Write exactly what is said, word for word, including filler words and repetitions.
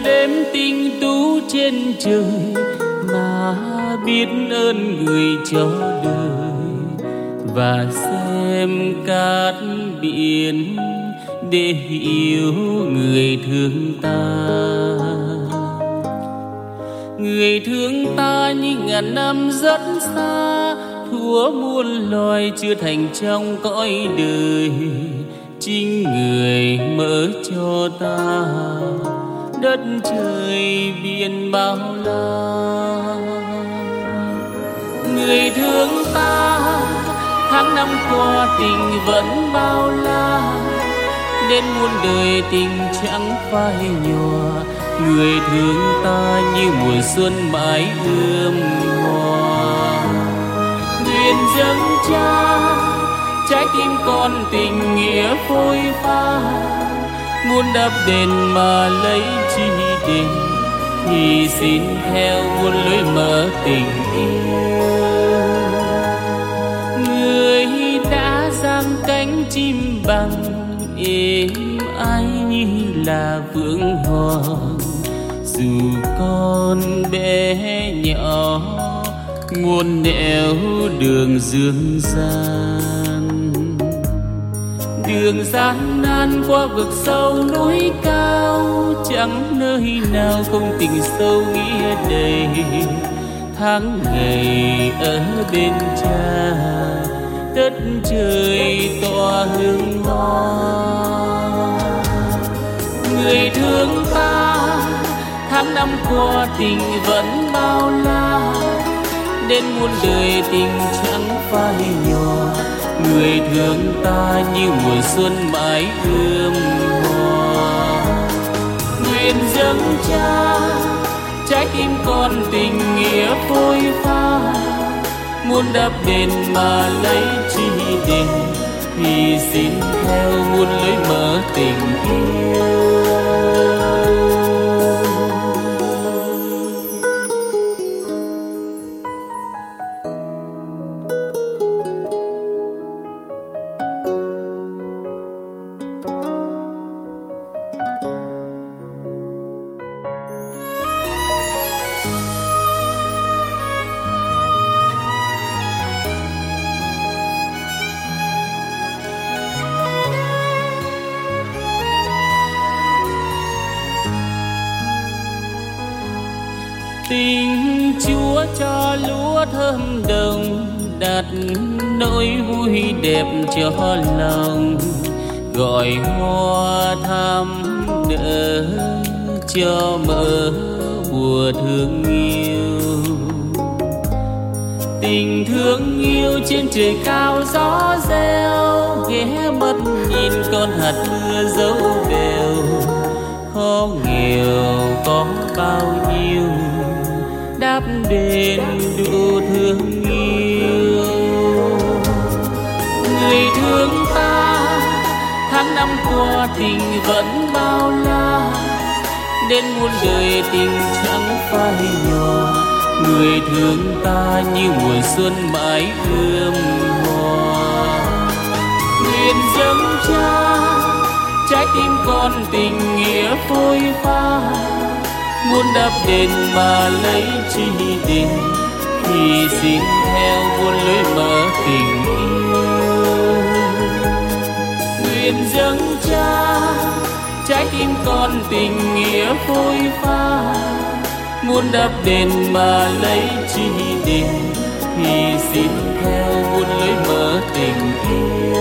đêm tinh tú trên trời mà biết ơn người cho đời, và xem cát biển để hiểu người thương ta. Người thương ta như ngàn năm rất xa, thua muôn loài chưa thành trong cõi đời. Chính người mở cho ta đất trời biển bao la. Người thương ta tháng năm qua tình vẫn bao la, đến muôn đời tình chẳng phai nhòa. Người thương ta như mùa xuân mãi ươm hoa. Nguyện dâng cha trái tim con tình nghĩa phôi pha, muốn đắp đền mà lấy chi đền, thì xin theo muôn lối mở tình yêu. Người đã giang cánh chim bằng êm ái như là vượng hoàng, dù con bé nhỏ muôn nẻo đường dương gian. Đường gian nan qua vực sâu núi cao, chẳng nơi nào không tình sâu nghĩa đầy. Tháng ngày ở bên cha, đất trời tỏa hương hoa. Người thương ta tháng năm qua tình vẫn bao la, đến muôn đời tình chẳng phai nhòa. Người thương ta như mùa xuân mãi ươm hoa. Nguyện dâng cha trái tim con tình nghĩa phôi pha, muốn đắp đền mà lấy chi đền, thì xin theo muôn lối mở tình yêu. Tình Chúa cho lúa thơm đồng, đặt nỗi vui đẹp cho lòng. Gọi hoa thắm nở cho mở mùa thương yêu. Tình thương yêu trên trời cao gió reo, ghé mắt nhìn con hạt mưa dấu bèo. Khó nghèo có bao nhiêu, đáp đền đủ thương yêu. Người thương ta tháng năm qua tình vẫn bao la, đến muôn đời tình chẳng phai nhòa. Người thương ta như mùa xuân mãi ươm hoa. Nguyện dâng cha trái tim con tình nghĩa phôi pha, muốn đắp đền mà lấy chi đền, thì xin theo muôn lối mở tình yêu. Nguyện dâng cha trái tim con tình nghĩa phôi pha, muốn đắp đền mà lấy chi đền, thì xin theo muôn lối mở tình yêu.